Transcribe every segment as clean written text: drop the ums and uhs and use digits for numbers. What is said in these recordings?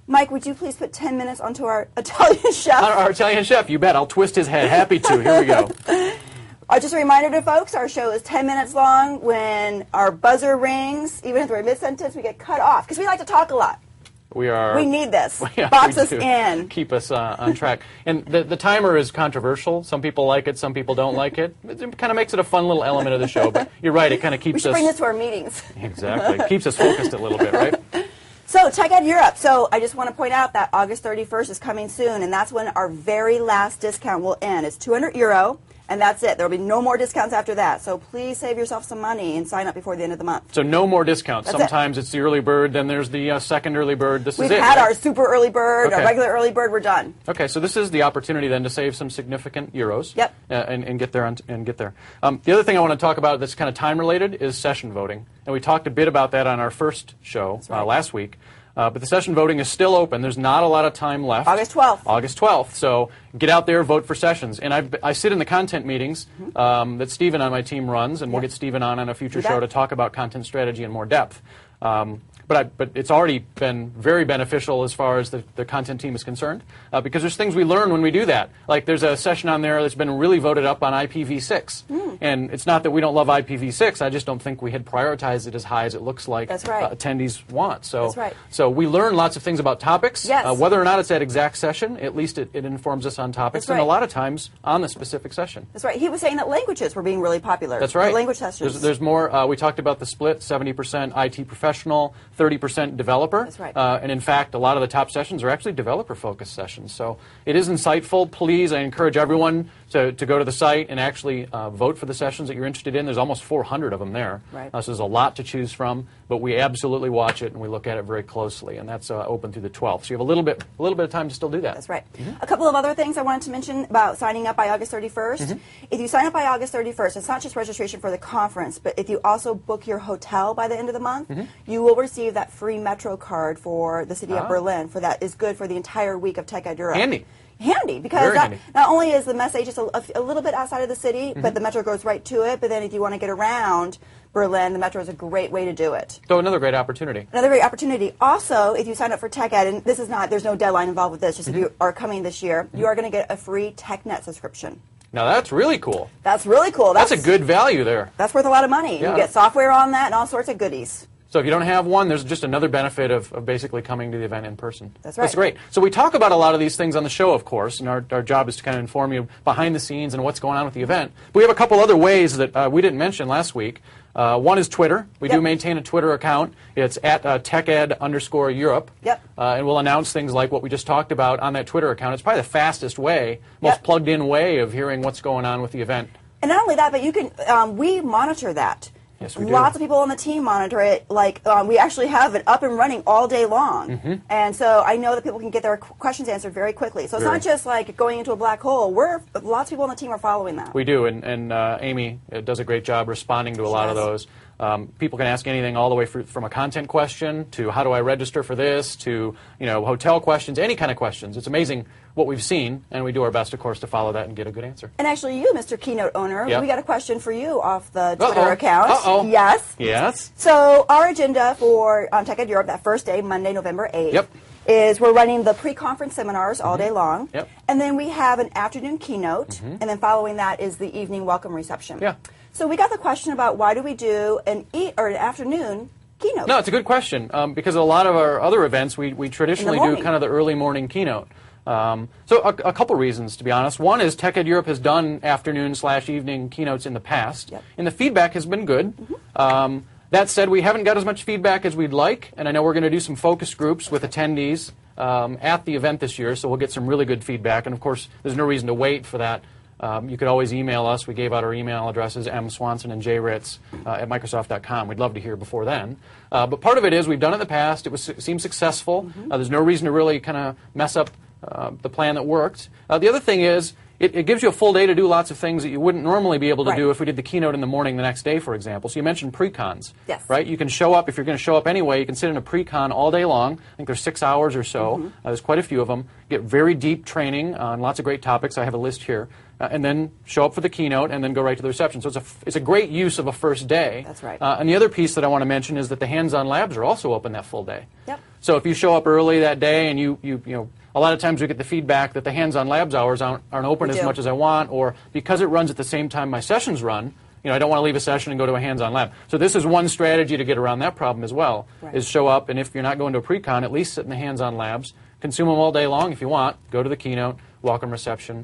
Mike, would you please put 10 minutes onto our Italian chef? Our Italian chef, you bet. I'll twist his head. Happy to. Here we go. Just a reminder to folks, our show is 10 minutes long. When our buzzer rings, even if we're mid-sentence, we get cut off because we like to talk a lot. We need this. Box us in. Keep us on track. And the timer is controversial. Some people like it. Some people don't like it. It kind of makes it a fun little element of the show. But you're right. It kind of keeps us... We should bring this to our meetings. Exactly. Keeps us focused a little bit, right? So, TechEd Europe. So, I just want to point out that August 31st is coming soon, and that's when our very last discount will end. It's €200. And that's it. There will be no more discounts after that. So please save yourself some money and sign up before the end of the month. So no more discounts. That's Sometimes it's the early bird, then there's the second early bird. This We've is it. We've had right? our super early bird, our regular early bird. We're done. Okay, so this is the opportunity then to save some significant euros. Yep. And get there. The other thing I want to talk about that's kind of time related is session voting, and we talked a bit about that on our first show last week. But the session voting is still open. There's not a lot of time left. August 12th. August 12th. So get out there, vote for sessions. And I sit in the content meetings that Stephen on my team runs, and we'll get Stephen on a future show to talk about content strategy in more depth. But it's already been very beneficial as far as the content team is concerned, because there's things we learn when we do that. Like there's a session on there that's been really voted up on IPv6. And it's not that we don't love IPv6, I just don't think we had prioritized it as high as it looks like attendees want. So, so we learn lots of things about topics. Whether or not it's that exact session, at least it informs us on topics, and a lot of times on the specific session. That's right. He was saying that languages were being really popular. That's right. The language sessions. There's more. We talked about the split, 70% IT professional, 30% developer. That's right. And in fact, a lot of the top sessions are actually developer-focused sessions. So it is insightful. Please, I encourage everyone to go to the site and actually vote for the sessions that you're interested in. There's almost 400 of them there. Right. So there's a lot to choose from, but we absolutely watch it and we look at it very closely. And that's open through the 12th. So you have a little bit of time to still do that. That's right. A couple of other things I wanted to mention about signing up by August 31st. If you sign up by August 31st, it's not just registration for the conference, but if you also book your hotel by the end of the month, you will receive that free Metro card for the city of Berlin. For that is good for the entire week of TechEd Europe. Handy, because not only is the message just a little bit outside of the city, but the Metro goes right to it, but then if you want to get around Berlin, the Metro is a great way to do it. So another great opportunity. Another great opportunity. Also, if you sign up for TechEd, and this is not, there's no deadline involved with this, just if you are coming this year, you are going to get a free TechNet subscription. Now that's really cool. That's really cool. That's a good value there. That's worth a lot of money. You get software on that and all sorts of goodies. So if you don't have one, there's just another benefit of basically coming to the event in person. That's right. That's great. So we talk about a lot of these things on the show, of course, and our job is to kind of inform you behind the scenes and what's going on with the event. But we have a couple other ways that we didn't mention last week. One is Twitter. We do maintain a Twitter account. It's at TechEd_Europe. And we'll announce things like what we just talked about on that Twitter account. It's probably the fastest way, most plugged-in way of hearing what's going on with the event. And not only that, but you can, we monitor that. Yes, we do. Lots of people on the team monitor it. Like we actually have it up and running all day long, and so I know that people can get their questions answered very quickly. So it's not just like going into a black hole. Lots of people on the team are following that. We do, and Amy does a great job responding to a lot of those. People can ask anything all the way from a content question to how do I register for this to hotel questions, any kind of questions. It's amazing what we've seen, and we do our best, of course, to follow that and get a good answer. And actually, you, Mr. Keynote Owner, we got a question for you off the Twitter account. Yes. So our agenda for TechEd Europe, that first day, Monday, November 8th, is we're running the pre-conference seminars all day long, and then we have an afternoon keynote, and then following that is the evening welcome reception. So we got the question about why do we do an afternoon keynote? No, it's a good question, because a lot of our other events, we traditionally do kind of the early morning keynote. So a couple reasons, to be honest. One is TechEd Europe has done afternoon/evening keynotes in the past, and the feedback has been good. That said, we haven't got as much feedback as we'd like, and I know we're going to do some focus groups with attendees at the event this year, so we'll get some really good feedback. And of course, there's no reason to wait for that. You could always email us. We gave out our email addresses, mswanson and jritz at Microsoft.com. We'd love to hear before then. But part of it is we've done it in the past. It seemed successful. There's no reason to really kind of mess up the plan that worked. The other thing is it gives you a full day to do lots of things that you wouldn't normally be able to Right. do if we did the keynote in the morning the next day, for example. So you mentioned pre-cons, Yes. right? You can show up, if you're going to show up anyway, you can sit in a pre-con all day long. I think there's 6 hours or so. There's quite a few of them. Get very deep training on lots of great topics. I have a list here. And then show up for the keynote and then go right to the reception. So it's a great use of a first day. That's right. And the other piece that I want to mention is that the hands-on labs are also open that full day. Yep. So if you show up early that day and you know, a lot of times we get the feedback that the hands-on labs hours aren't open We as do. much as I want, or because it runs at the same time my sessions run, I don't want to leave a session and go to a hands-on lab. So this is one strategy to get around that problem as well, Right. is show up, and if you're not going to a pre-con, at least sit in the hands-on labs, consume them all day long if you want, go to the keynote, welcome reception,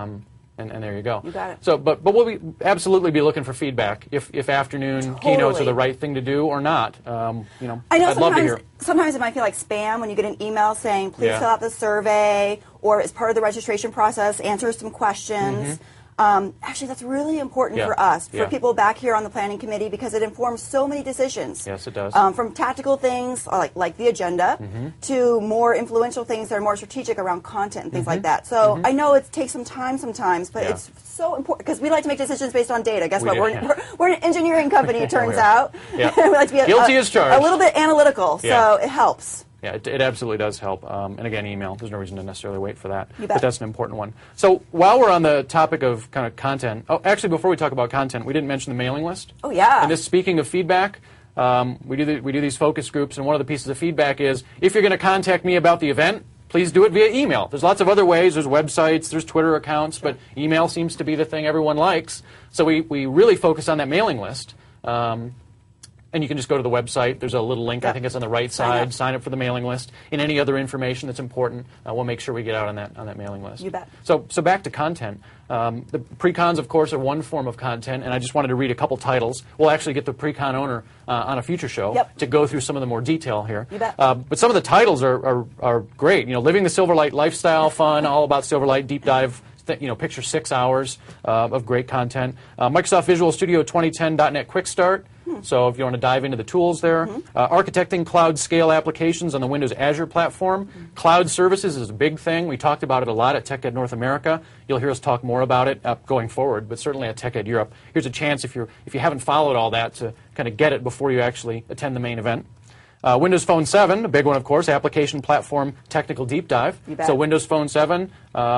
and there you go. You got it. So, but we'll absolutely be looking for feedback if afternoon keynotes are the right thing to do or not. I know I'd love to hear. sometimes it might feel like spam when you get an email saying, please Yeah. fill out the survey, or as part of the registration process, answer some questions. Actually, that's really important Yeah. for us, for Yeah. people back here on the planning committee, because it informs so many decisions. Yes, it does. From tactical things like the agenda to more influential things that are more strategic around content and things like that. So I know it takes some time sometimes, but Yeah. it's so important because we like to make decisions based on data. Guess We what? do, yeah. We're an engineering company, it turns We are. out. Yeah. We like to be Guilty as charged. a little bit analytical, Yeah. so it helps. Yeah, it absolutely does help. And again, email. There's no reason to necessarily wait for that. You But bet. that's an important one. So while we're on the topic of kind of content, actually, before we talk about content, we didn't mention the mailing list. Oh, yeah. And this, speaking of feedback, we do these focus groups, and one of the pieces of feedback is if you're going to contact me about the event, please do it via email. There's lots of other ways. There's websites, there's Twitter accounts, but email seems to be the thing everyone likes. So we really focus on that mailing list. And you can just go to the website. There's a little link, I Yep. think it's on the right Sign side. up. Sign up for the mailing list. And any other information that's important, we'll make sure we get out on that mailing list. You bet. So back to content. The pre-cons, of course, are one form of content, and I just wanted to read a couple titles. We'll actually get the pre-con owner on a future show Yep. to go through some of the more detail here. You bet. But some of the titles are great. Living the Silverlight Lifestyle, fun, all about Silverlight, deep dive. Picture 6 hours of great content. Microsoft Visual Studio 2010.NET Quick Start. So if you want to dive into the tools there. Architecting cloud scale applications on the Windows Azure platform. Cloud services is a big thing. We talked about it a lot at TechEd North America. You'll hear us talk more about it going forward, but certainly at TechEd Europe. Here's a chance if you haven't followed all that to kind of get it before you actually attend the main event. Windows Phone 7, a big one, of course, application platform technical deep dive. You bet. So Windows Phone 7,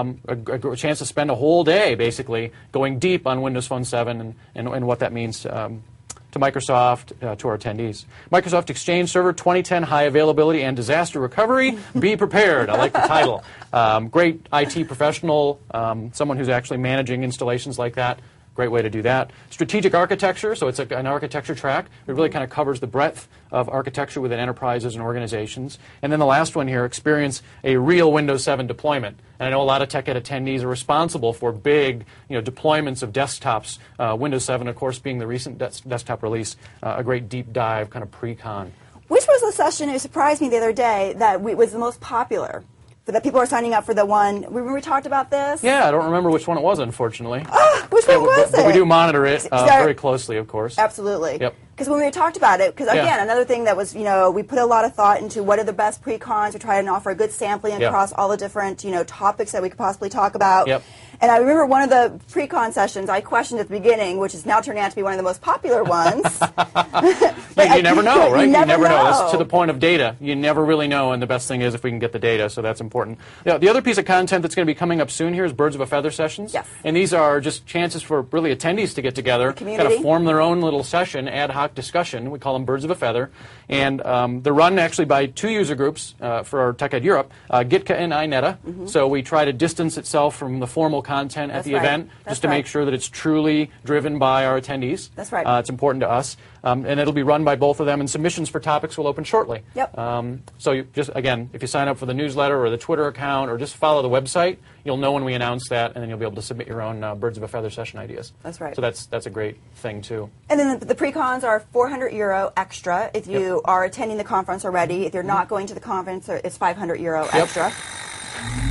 a chance to spend a whole day, basically, going deep on Windows Phone 7 and what that means to Microsoft, to our attendees. Microsoft Exchange Server 2010 High Availability and Disaster Recovery. Be prepared. I like the title. Great IT professional, someone who's actually managing installations like that. Great way to do that. Strategic architecture, so it's an architecture track. It really kind of covers the breadth of architecture within enterprises and organizations. And then the last one here, experience a real Windows 7 deployment. And I know a lot of TechEd attendees are responsible for big deployments of desktops. Windows 7, of course, being the recent desktop release, a great deep dive kind of pre-con. Which was the session, it surprised me the other day, that was the most popular? That people are signing up for the one. Remember we talked about this? Yeah, I don't remember which one it was, unfortunately. Which one was But we it? do monitor it Sorry. very closely, of course. Absolutely. Yep. Because when we talked about it, because Yeah. again, another thing that was, we put a lot of thought into what are the best pre-cons. We try and offer a good sampling Yep. across all the different, topics that we could possibly talk about. Yep. And I remember one of the pre-con sessions I questioned at the beginning, which has now turned out to be one of the most popular ones. You never know, right? You never know. That's to the point of data. You never really know, and the best thing is if we can get the data, so that's important. The other piece of content that's going to be coming up soon here is Birds of a Feather sessions. Yes. And these are just chances for really attendees to get together, kind Community. of form their own little session, ad hoc discussion. We call them Birds of a Feather. And they're run actually by 2 user groups for our TechEd Europe, Gitka and Ineta. So we try to distance itself from the formal content at That's the right. event, That's just to right. make sure that it's truly driven by our attendees. That's right. It's important to us. And it'll be run by both of them, and submissions for topics will open shortly. Yep. So you just, again, if you sign up for the newsletter or the Twitter account or just follow the website, you'll know when we announce that, and then you'll be able to submit your own Birds of a Feather session ideas. That's right. So that's a great thing, too. And then the pre-cons are €400 extra if you are attending the conference already. If you're not going to the conference, it's €500 extra.